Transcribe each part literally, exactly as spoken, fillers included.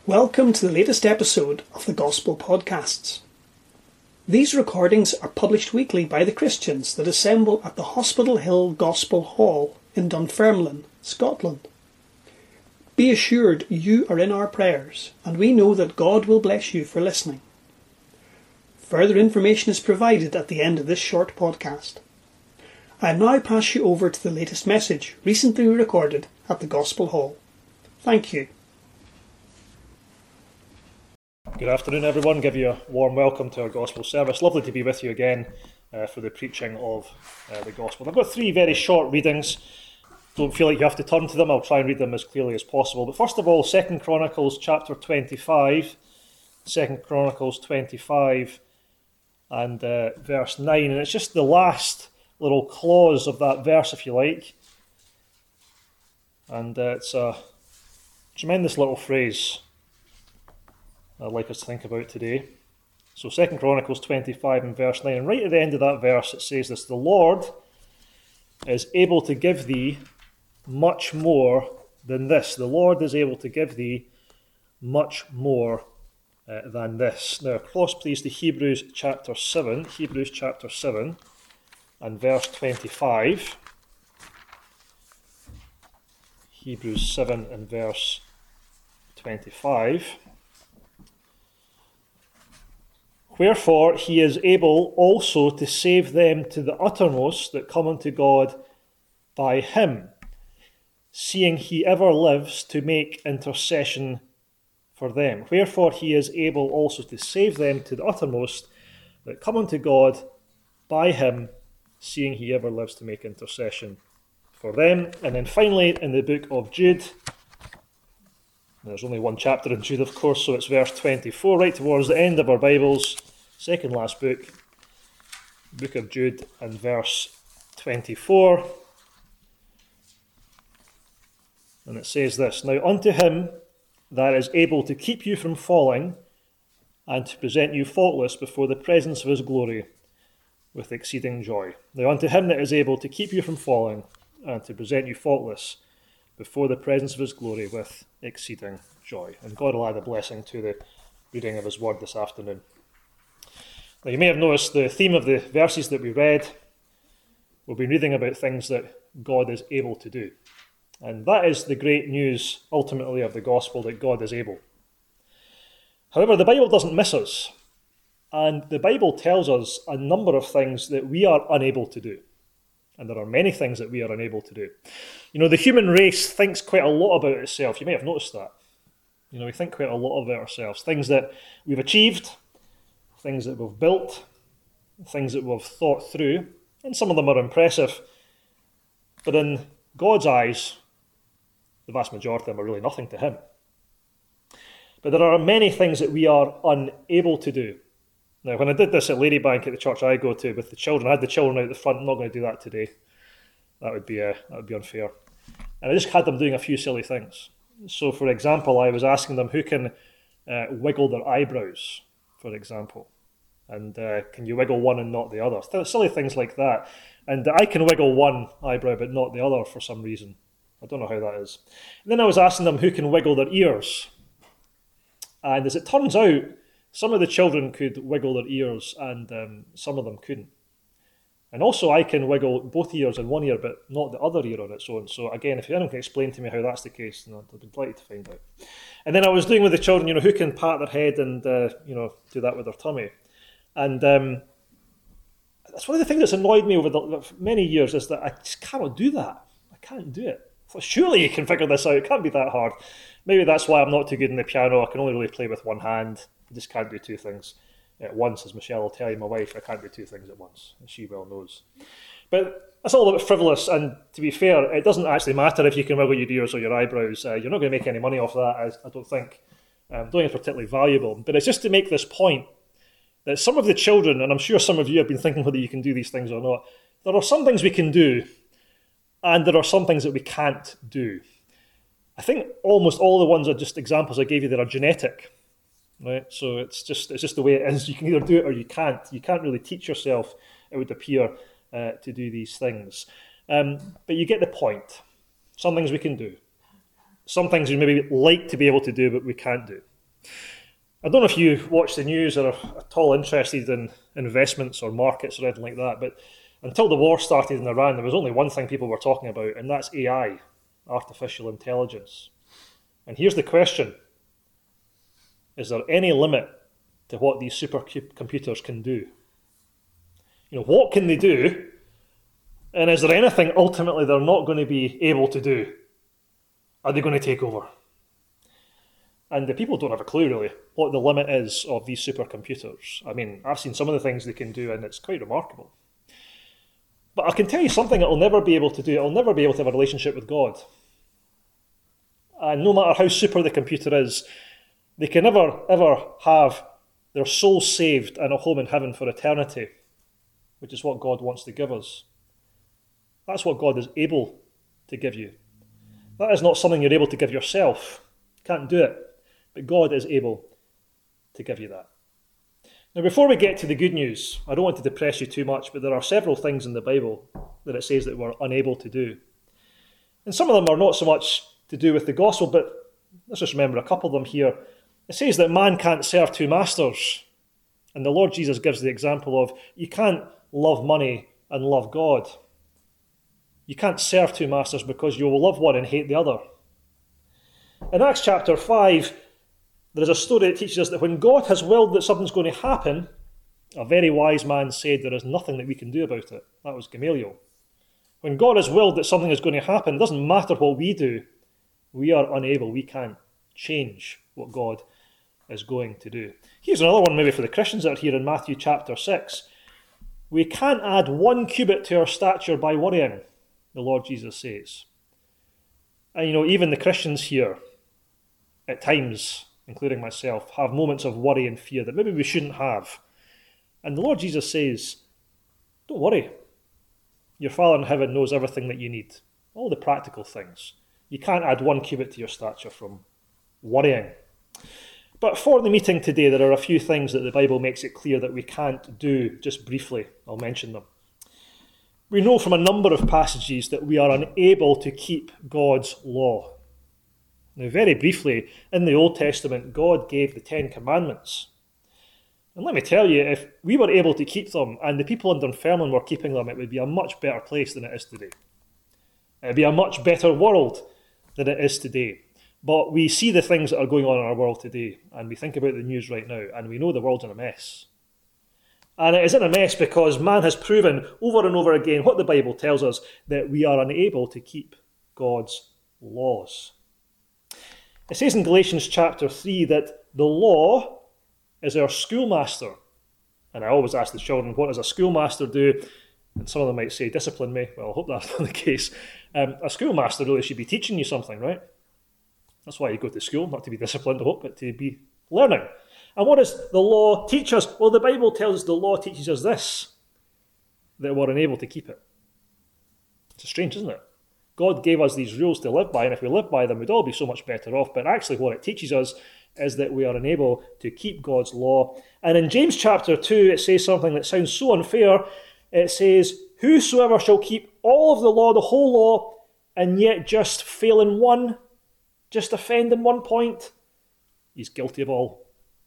Welcome to the latest episode of the Gospel Podcasts. These recordings are published weekly by the Christians that assemble at the Hospital Hill Gospel Hall in Dunfermline, Scotland. Be assured you are in our prayers, and we know that God will bless you for listening. Further information is provided at the end of this short podcast. I now pass you over to the latest message recently recorded at the Gospel Hall. Thank you. Good afternoon, everyone. Give you a warm welcome to our Gospel service. Lovely to be with you again uh, for the preaching of uh, the Gospel. I've got three very short readings. Don't feel like you have to turn to them. I'll try and read them as clearly as possible. But first of all, Second Chronicles chapter twenty-five. Second Chronicles twenty-five and uh, verse nine. And it's just the last little clause of that verse, if you like. And uh, it's a tremendous little phrase I'd like us to think about today. So Second Chronicles twenty-five and verse nine, and right at the end of that verse it says this: "The Lord is able to give thee much more than this." The Lord is able to give thee much more uh, than this. Now, close please to Hebrews chapter seven, Hebrews chapter seven and verse twenty-five. Hebrews seven and verse twenty-five. "Wherefore he is able also to save them to the uttermost that come unto God by him, seeing he ever lives to make intercession for them." Wherefore he is able also to save them to the uttermost that come unto God by him, seeing he ever lives to make intercession for them. And then finally in the book of Jude, there's only one chapter in Jude, of course, so it's verse twenty-four, right towards the end of our Bibles, second last book, book of Jude, and verse twenty-four. And it says this: "Now unto him that is able to keep you from falling, and to present you faultless before the presence of his glory with exceeding joy." Now unto him that is able to keep you from falling, and to present you faultless before the presence of his glory with exceeding joy. And God will add a blessing to the reading of his word this afternoon. Now you may have noticed the theme of the verses that we read. We've been reading about things that God is able to do. And that is the great news, ultimately, of the gospel, that God is able. However, the Bible doesn't miss us. And the Bible tells us a number of things that we are unable to do. And there are many things that we are unable to do. You know, the human race thinks quite a lot about itself. You may have noticed that. You know, we think quite a lot about ourselves. Things that we've achieved, things that we've built, things that we've thought through. And some of them are impressive. But in God's eyes, the vast majority of them are really nothing to him. But there are many things that we are unable to do. Now, when I did this at Ladybank at the church I go to with the children, I had the children out the front. I'm not going to do that today. That would be uh, that would be unfair. And I just had them doing a few silly things. So, for example, I was asking them who can uh, wiggle their eyebrows, for example. And uh, can you wiggle one and not the other? Th- silly things like that. And I can wiggle one eyebrow but not the other for some reason. I don't know how that is. And then I was asking them who can wiggle their ears. And as it turns out, some of the children could wiggle their ears and um, some of them couldn't. And also I can wiggle both ears in one ear but not the other ear on its own. So again, if anyone can explain to me how that's the case, then I'd be delighted to find out. And then I was doing with the children, you know, who can pat their head and, uh, you know, do that with their tummy. And um, that's one of the things that's annoyed me over the, many years is that I just cannot do that. I can't do it. So surely you can figure this out. It can't be that hard. Maybe that's why I'm not too good in the piano. I can only really play with one hand. I just can't do two things at once, as Michelle will tell you, my wife. I can't do two things at once, as she well knows. But that's all a bit frivolous, and to be fair, it doesn't actually matter if you can wiggle your ears or your eyebrows. Uh, you're not going to make any money off that, I, I don't think. Um, I don't think it's particularly valuable. But it's just to make this point that some of the children, and I'm sure some of you have been thinking whether you can do these things or not, there are some things we can do, and there are some things that we can't do. I think almost all the ones are just examples I gave you that are genetic. Right, so it's just it's just the way it is. You can either do it or you can't. You can't really teach yourself, it would appear, uh, to do these things. Um, but you get the point. Some things we can do. Some things we maybe like to be able to do, but we can't do. I don't know if you watch the news or are at all interested in investments or markets or anything like that, but until the war started in Iran, there was only one thing people were talking about, and that's A I, artificial intelligence. And here's the question. Is there any limit to what these supercomputers can do? You know, what can they do? And is there anything ultimately they're not going to be able to do? Are they going to take over? And the people don't have a clue, really, what the limit is of these supercomputers. I mean, I've seen some of the things they can do, and it's quite remarkable. But I can tell you something it'll never be able to do. It'll never be able to have a relationship with God. And no matter how super the computer is, they can never, ever have their soul saved and a home in heaven for eternity, which is what God wants to give us. That's what God is able to give you. That is not something you're able to give yourself. You can't do it. But God is able to give you that. Now, before we get to the good news, I don't want to depress you too much, but there are several things in the Bible that it says that we're unable to do. And some of them are not so much to do with the gospel, but let's just remember a couple of them here. It says that man can't serve two masters. And the Lord Jesus gives the example of you can't love money and love God. You can't serve two masters because you will love one and hate the other. In Acts chapter five, there is a story that teaches us that when God has willed that something's going to happen, a very wise man said there is nothing that we can do about it. That was Gamaliel. When God has willed that something is going to happen, it doesn't matter what we do. We are unable, we can't change what God is going to do. Here's another one maybe for the Christians that are here in Matthew chapter six. We can't add one cubit to our stature by worrying, the Lord Jesus says. And you know, even the Christians here, at times, including myself, have moments of worry and fear that maybe we shouldn't have. And the Lord Jesus says, don't worry. Your Father in heaven knows everything that you need. All the practical things. You can't add one cubit to your stature from worrying. But for the meeting today, there are a few things that the Bible makes it clear that we can't do. Just briefly, I'll mention them. We know from a number of passages that we are unable to keep God's law. Now, very briefly, in the Old Testament, God gave the Ten Commandments. And let me tell you, if we were able to keep them and the people in Dunfermline were keeping them, it would be a much better place than it is today. It would be a much better world than it is today. But we see the things that are going on in our world today, and we think about the news right now, and we know the world's in a mess. And it is in a mess because man has proven over and over again what the Bible tells us, that we are unable to keep God's laws. It says in Galatians chapter three that the law is our schoolmaster. And I always ask the children, what does a schoolmaster do? And some of them might say, discipline me. Well, I hope that's not the case. Um, a schoolmaster really should be teaching you something, right? That's why you go to school, not to be disciplined, I hope, but to be learning. And what does the law teach us? Well, the Bible tells us the law teaches us this, that we're unable to keep it. It's strange, isn't it? God gave us these rules to live by, and if we live by them, we'd all be so much better off. But actually what it teaches us is that we are unable to keep God's law. And in James chapter two, it says something that sounds so unfair. It says, whosoever shall keep all of the law, the whole law, and yet just fail in one, just offend in one point, he's guilty of all.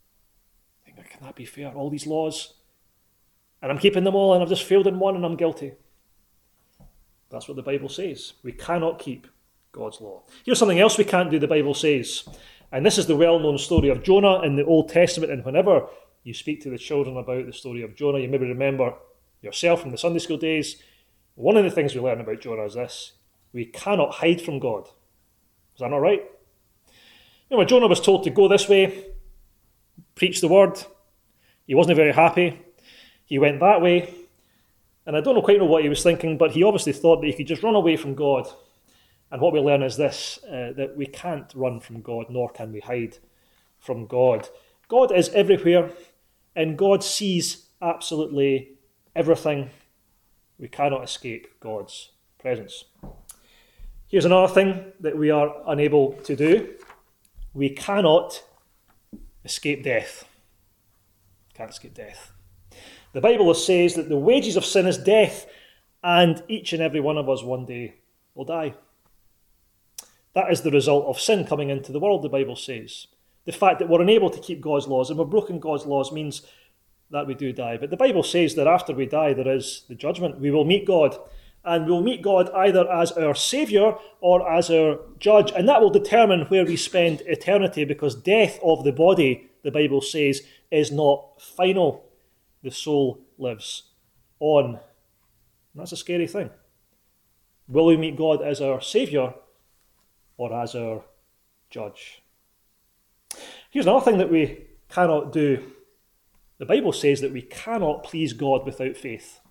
I think, can that be fair? All these laws, and I'm keeping them all, and I've just failed in one, and I'm guilty. That's what the Bible says. We cannot keep God's law. Here's something else we can't do, the Bible says. And this is the well-known story of Jonah in the Old Testament. And whenever you speak to the children about the story of Jonah, you maybe remember yourself from the Sunday school days. One of the things we learn about Jonah is this. We cannot hide from God. Is that not right? You know, when Jonah was told to go this way, preach the word, he wasn't very happy. He went that way. And I don't quite know what he was thinking, but he obviously thought that he could just run away from God. And what we learn is this, uh, that we can't run from God, nor can we hide from God. God is everywhere, and God sees absolutely everything. We cannot escape God's presence. Here's another thing that we are unable to do. We cannot escape death. Can't escape death. The Bible says that the wages of sin is death, and each and every one of us one day will die. That is the result of sin coming into the world, the Bible says. The fact that we're unable to keep God's laws and we've broken God's laws means that we do die. But the Bible says that after we die, there is the judgment. We will meet God. And we'll meet God either as our Saviour or as our Judge. And that will determine where we spend eternity, because death of the body, the Bible says, is not final. The soul lives on. And that's a scary thing. Will we meet God as our Saviour or as our Judge? Here's another thing that we cannot do. The Bible says that we cannot please God without faith.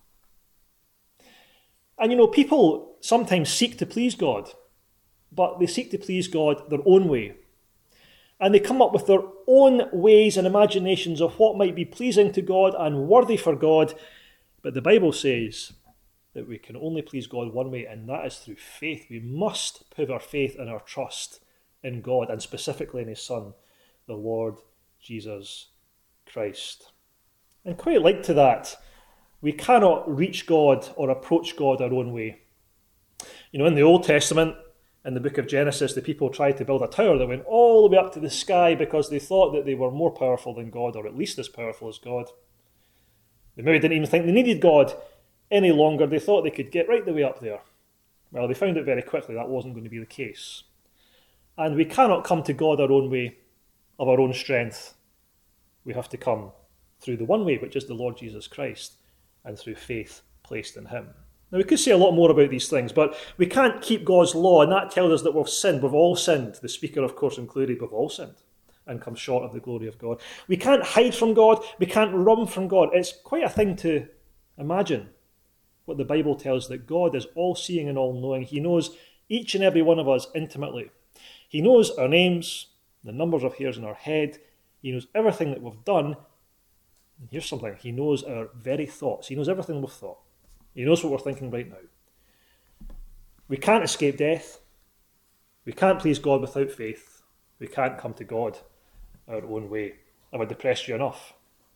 And you know, people sometimes seek to please God, but they seek to please God their own way. And they come up with their own ways and imaginations of what might be pleasing to God and worthy for God. But the Bible says that we can only please God one way, and that is through faith. We must put our faith and our trust in God, and specifically in His Son, the Lord Jesus Christ. And quite like to that, we cannot reach God or approach God our own way. You know, in the Old Testament, in the book of Genesis, the people tried to build a tower that went all the way up to the sky because they thought that they were more powerful than God, or at least as powerful as God. They maybe didn't even think they needed God any longer. They thought they could get right the way up there. Well, they found out very quickly that wasn't going to be the case. And we cannot come to God our own way, of our own strength. We have to come through the one way, which is the Lord Jesus Christ, and through faith placed in Him. Now, we could say a lot more about these things, but we can't keep God's law, and that tells us that we've sinned. We've all sinned. The speaker, of course, included. We've all sinned and come short of the glory of God. We can't hide from God. We can't run from God. It's quite a thing to imagine what the Bible tells us, that God is all-seeing and all-knowing. He knows each and every one of us intimately. He knows our names, the numbers of hairs in our head. He knows everything that we've done. And here's something. He knows our very thoughts. He knows everything we've thought. He knows what we're thinking right now. We can't escape death. We can't please God without faith. We can't come to God our own way. Have I depressed you enough?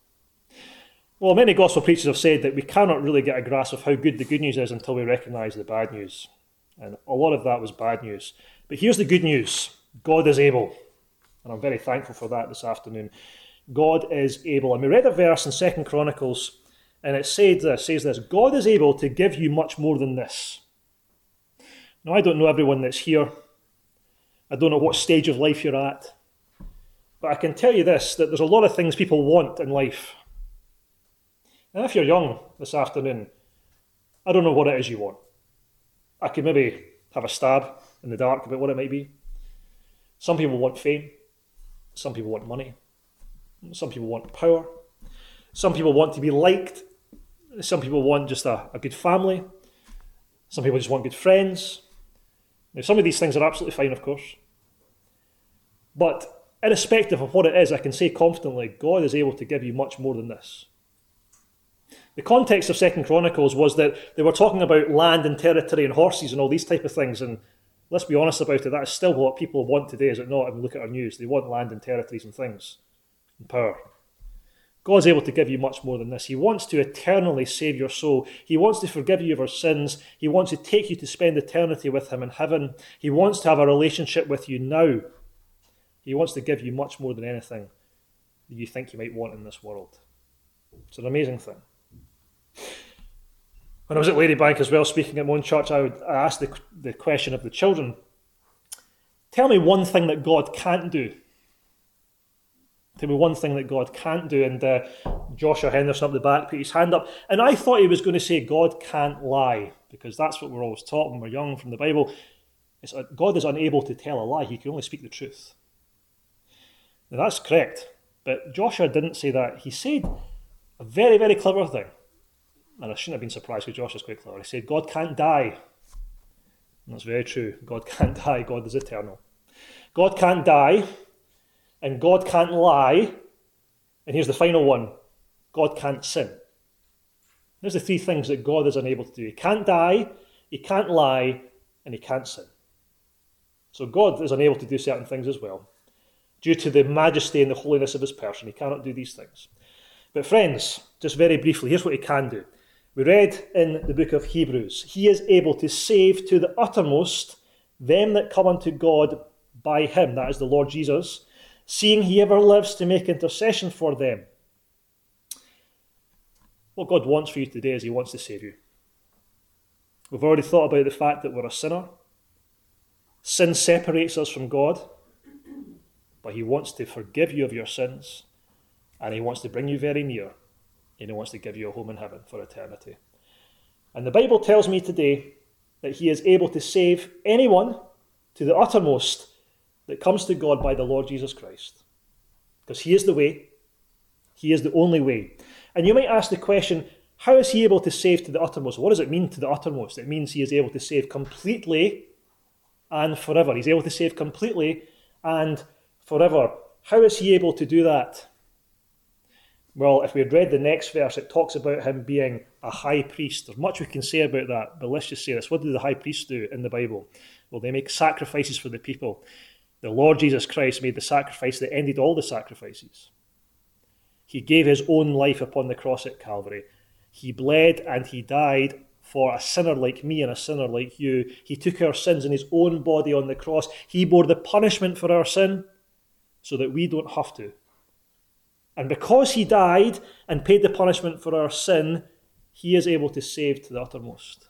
Well, many gospel preachers have said that we cannot really get a grasp of how good the good news is until we recognise the bad news. And a lot of that was bad news. But here's the good news. God is able. And I'm very thankful for that this afternoon. God is able. And we read a verse in Second Chronicles, and it said this, says this, God is able to give you much more than this. Now, I don't know everyone that's here. I don't know what stage of life you're at. But I can tell you this, that there's a lot of things people want in life. And if you're young this afternoon, I don't know what it is you want. I could maybe have a stab in the dark about what it might be. Some people want fame. Some people want money. Some people want power. Some people want to be liked. Some people want just a, a good family. Some people just want good friends. Now, some of these things are absolutely fine, of course. But irrespective of what it is, I can say confidently, God is able to give you much more than this. The context of Second Chronicles was that they were talking about land and territory and horses and all these type of things, and let's be honest about it, that is still what people want today, is it not? If we look at our news, they want land and territories and things, and power. God's able to give you much more than this. He wants to eternally save your soul. He wants to forgive you of our sins. He wants to take you to spend eternity with Him in heaven. He wants to have a relationship with you now. He wants to give you much more than anything that you think you might want in this world. It's an amazing thing. When I was at Ladybank as well, speaking at my own church, I, would, I asked the, the question of the children, tell me one thing that God can't do. Tell me one thing that God can't do. And uh, Joshua Henderson up the back put his hand up. And I thought he was going to say God can't lie, because that's what we're always taught when we're young from the Bible. It's, God is unable to tell a lie. He can only speak the truth. Now that's correct. But Joshua didn't say that. He said a very, very clever thing. And I shouldn't have been surprised because Joshua's quite clever. He said, God can't die. And that's very true. God can't die. God is eternal. God can't die. And God can't lie. And here's the final one. God can't sin. There's the three things that God is unable to do. He can't die, He can't lie, and He can't sin. So God is unable to do certain things as well. Due to the majesty and the holiness of His person, He cannot do these things. But friends, just very briefly, here's what He can do. We read in the book of Hebrews, He is able to save to the uttermost them that come unto God by Him, that is the Lord Jesus, seeing he ever lives to make intercession for them. What God wants for you today is he wants to save you. We've already thought about the fact that we're a sinner. Sin separates us from God, but he wants to forgive you of your sins, and he wants to bring you very near, and he wants to give you a home in heaven for eternity. And the Bible tells me today that he is able to save anyone to the uttermost that comes to God by the Lord Jesus Christ. Because he is the way, he is the only way. And you might ask the question, how is he able to save to the uttermost? What does it mean to the uttermost? It means he is able to save completely and forever. He's able to save completely and forever. How is he able to do that? Well, if we had read the next verse, it talks about him being a high priest. There's much we can say about that, but let's just say this. What do the high priests do in the Bible? Well, they make sacrifices for the people. The Lord Jesus Christ made the sacrifice that ended all the sacrifices. He gave his own life upon the cross at Calvary. He bled and he died for a sinner like me and a sinner like you. He took our sins in his own body on the cross. He bore the punishment for our sin so that we don't have to. And because he died and paid the punishment for our sin, he is able to save to the uttermost.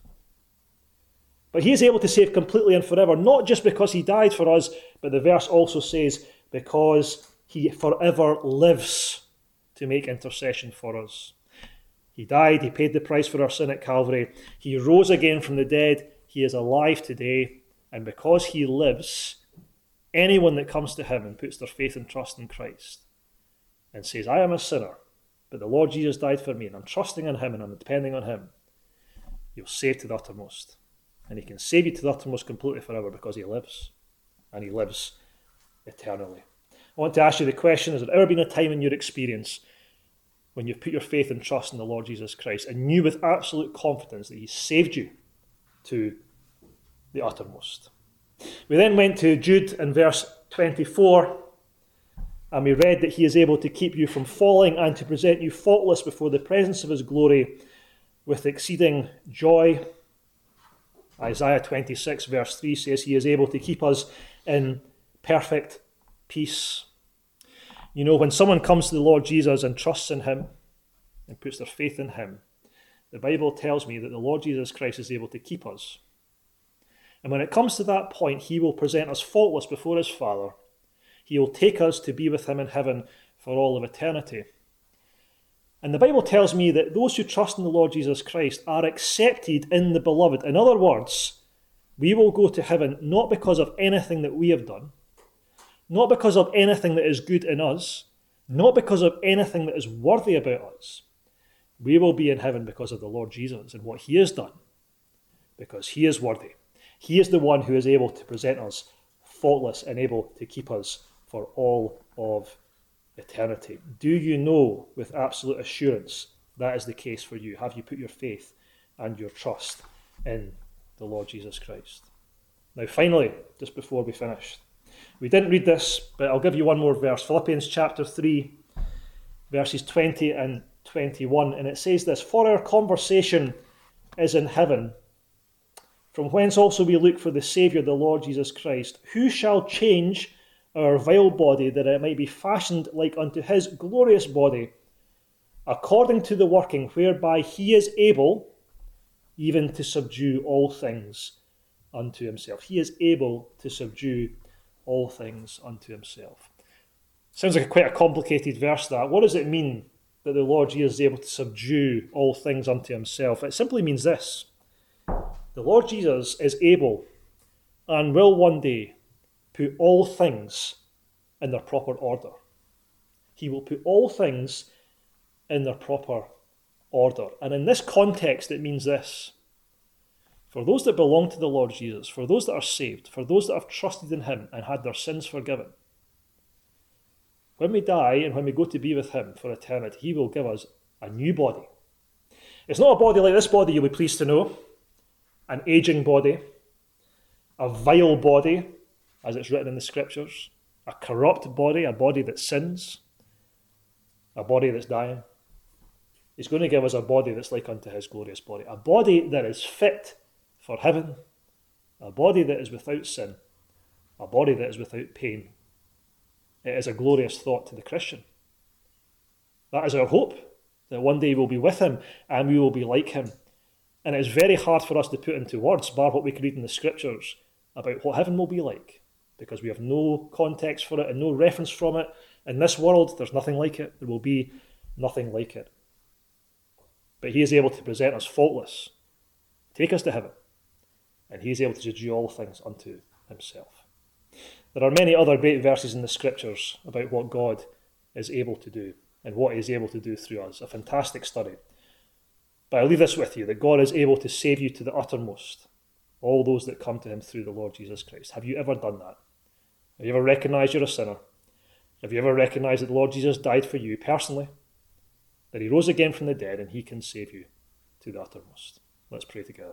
But he is able to save completely and forever, not just because he died for us, but the verse also says, because he forever lives to make intercession for us. He died, he paid the price for our sin at Calvary. He rose again from the dead. He is alive today. And because he lives, anyone that comes to him and puts their faith and trust in Christ and says, I am a sinner, but the Lord Jesus died for me, and I'm trusting in him and I'm depending on him, you'll save to the uttermost. And he can save you to the uttermost completely forever because he lives, and he lives eternally. I want to ask you the question, has there ever been a time in your experience when you've put your faith and trust in the Lord Jesus Christ and knew with absolute confidence that he saved you to the uttermost? We then went to Jude in verse twenty-four, and we read that he is able to keep you from falling and to present you faultless before the presence of his glory with exceeding joy. Isaiah twenty-six verse three says he is able to keep us in perfect peace. You know, when someone comes to the Lord Jesus and trusts in him and puts their faith in him, the Bible tells me that the Lord Jesus Christ is able to keep us. And when it comes to that point, he will present us faultless before his Father. He will take us to be with him in heaven for all of eternity. And the Bible tells me that those who trust in the Lord Jesus Christ are accepted in the beloved. In other words, we will go to heaven not because of anything that we have done, not because of anything that is good in us, not because of anything that is worthy about us. We will be in heaven because of the Lord Jesus and what he has done, because he is worthy. He is the one who is able to present us faultless and able to keep us for all of eternity. Do you know with absolute assurance that is the case for you? Have you put your faith and your trust in the Lord Jesus Christ? Now finally, just before we finish, we didn't read this, but I'll give you one more verse. Philippians chapter three, verses twenty and twenty-one, and it says this, for our conversation is in heaven, from whence also we look for the Saviour, the Lord Jesus Christ, who shall change our vile body, that it might be fashioned like unto his glorious body, according to the working whereby he is able even to subdue all things unto himself. He is able to subdue all things unto himself. Sounds like a quite a complicated verse, that. What does it mean that the Lord Jesus is able to subdue all things unto himself? It simply means this. The Lord Jesus is able and will one day put all things in their proper order. He will put all things in their proper order. And in this context, it means this. For those that belong to the Lord Jesus, for those that are saved, for those that have trusted in him and had their sins forgiven, when we die and when we go to be with him for eternity, he will give us a new body. It's not a body like this body, you'll be pleased to know. An aging body, a vile body, as it's written in the scriptures, a corrupt body, a body that sins, a body that's dying. He's going to give us a body that's like unto his glorious body, a body that is fit for heaven, a body that is without sin, a body that is without pain, It is a glorious thought to the Christian. That is our hope, that one day we'll be with him and we will be like him. And it is very hard for us to put into words, bar what we can read in the scriptures, about what heaven will be like, because we have no context for it and no reference from it. In this world, there's nothing like it. There will be nothing like it. But he is able to present us faultless, take us to heaven, and he is able to do all things unto himself. There are many other great verses in the scriptures about what God is able to do and what he is able to do through us. A fantastic study. But I'll leave this with you, that God is able to save you to the uttermost, all those that come to him through the Lord Jesus Christ. Have you ever done that? Have you ever recognized you're a sinner? Have you ever recognized that the Lord Jesus died for you personally? That he rose again from the dead and he can save you to the uttermost. Let's pray together.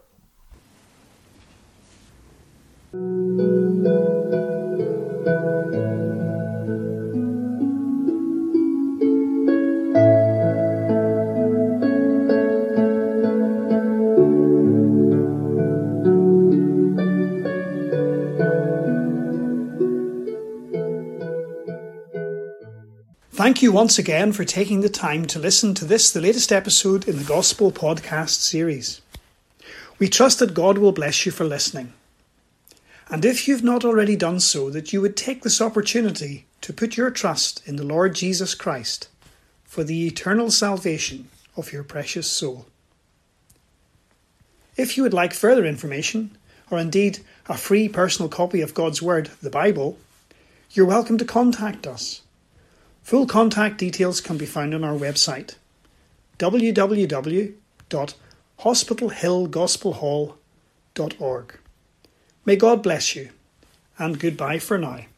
Thank you once again for taking the time to listen to this, the latest episode in the Gospel Podcast series. We trust that God will bless you for listening. And if you've not already done so, that you would take this opportunity to put your trust in the Lord Jesus Christ for the eternal salvation of your precious soul. If you would like further information, or indeed a free personal copy of God's Word, the Bible, you're welcome to contact us. Full contact details can be found on our website, w w w dot hospital hill gospel hall dot org. May God bless you, and goodbye for now.